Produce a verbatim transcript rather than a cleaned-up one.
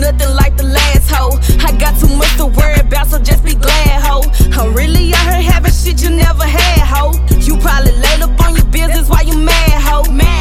nothing like the last hoe. I got too much to worry about, so just be glad, ho. I'm really out here having shit you never had, ho. You probably laid up on your business while you mad, ho. Mad